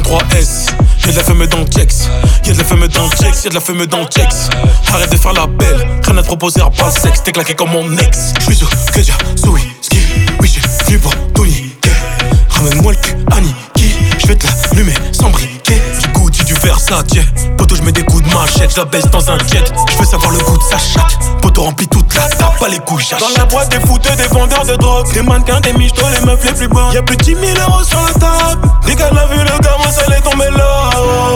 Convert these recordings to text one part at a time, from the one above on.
3S. Y'a de la femme dans le checks, y'a de la femme dans le checks, y'a de la femme dans le checks. Arrête de faire la belle, rien à te proposer à pas le sexe. T'es claqué comme mon ex. J'suis sur Keja, sous whisky. Oui, j'ai venu pour tout niquer. Ramène-moi le cul, Aniki. J'vais te l'allumer sans briquet. Du Gucci, du Versace. Poto, j'mets des coups de machette. J'la baisse dans un jet. J'veux savoir le goût de sa chatte. Poto remplit toute la table, pas les couilles, j'achète. Dans la boîte des fouteux, des vendeurs de drogue. Des mannequins, des michtos, les meufs les plus bonnes. Y'a plus de 10 000 euros sur la table. Les gars l'ont vu, le gamin, ça l'est tombé là.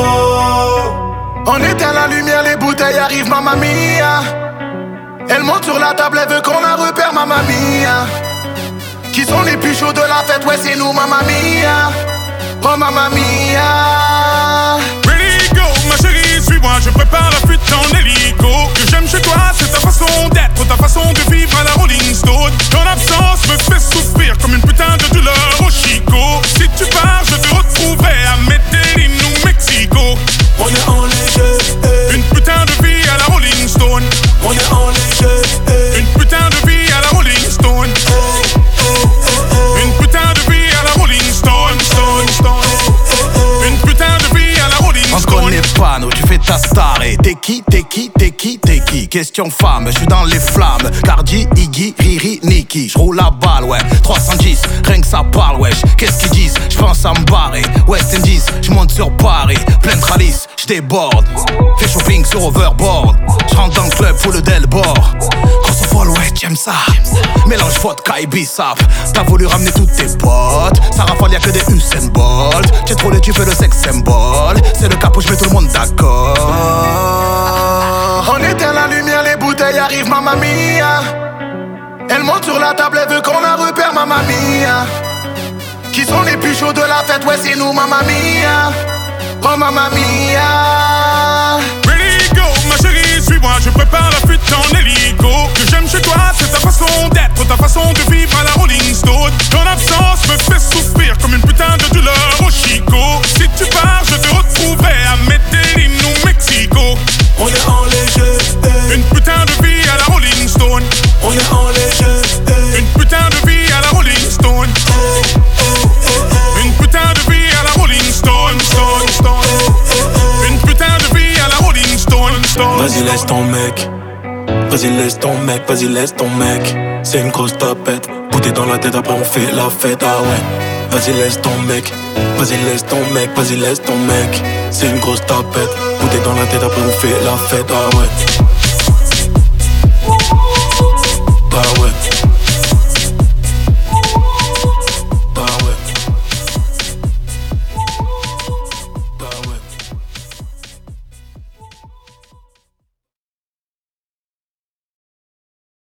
On éteint la lumière, les bouteilles arrivent, mamma mia. Elle monte sur la table, elle veut qu'on la repère, mamma mia. Qui sont les plus chauds de la fête? Ouais, c'est nous, mamma mia. Oh, mamma mia. Ready, go, ma chérie, suis-moi, je prépare la fuite en hélico. Que j'aime chez toi, c'est ta façon d'être, ta façon de vivre à la Rolling Stone. Ton absence me fait souffrir comme une putain de douleur au Chico. Si tu pars, je te retrouverai à Medellín ou Mexico. On est en léger, une putain de vie à la Rolling Stone. On est en léger, une putain de vie à la Rolling Stone. Une putain de vie à la Rolling Stone, Stone, Stone. Une putain de vie à la Rolling Stone. On connaît pas, nous, tu fais ta star. Et t'es qui, t'es qui, t'es qui, t'es qui? Question femme, je suis dans les flammes. Cardi, Iggy, Riri, Nicki. J'roule la balle, ouais, 310, rien que ça parle, wesh. Qu'est-ce qu'ils disent? J'pense à me barrer. West Indies, j'monte sur Paris. Plein de ralice, j'déborde. Fais shopping sur overboard. J'rentre dans le club, full d'Elbord. Grosse folle, ouais, j'aime ça. Mélange vodka et bissap. T'as voulu ramener toutes tes potes. Ça rafale, y'a que des Usain Bolt. J'ai trop tu fais le sex symbole. C'est le capot, j'mets tout le monde d'accord. On éteint la lumière, les bouteilles arrivent, mamma mia. Elle monte sur la table, elle veut qu'on la repère, mamma mia. Qui sont les plus chauds de la fête? Ouais, c'est nous, mamma mia. Oh, mamma mia. Ready, go, ma chérie, suis-moi, je prépare la fuite en hélico. Que j'aime chez toi, c'est ta façon d'être, ta façon de vivre à la Rolling Stone. Ton absence me fait souffrir comme une putain de douleur au Chico. Si tu pars, je te retrouverai à Medellín ou Mexico. On est en léger, une putain de vie à la Rolling Stone. On est en léger, une putain de vie à la Rolling Stone. Une putain de vie à la Rolling Stone, Stone, Stone. Une putain de vie à la Rolling Stone, Stone. Vas-y laisse ton mec, vas-y laisse ton mec, vas-y laisse ton mec. C'est une grosse tapette, bouteille dans la tête, après on fait la fête, ah ouais. Vas-y laisse ton mec, vas-y laisse ton mec, vas-y laisse ton mec. C'est une grosse tapette, bouteille dans la tête, après on fait la fête, ah ouais.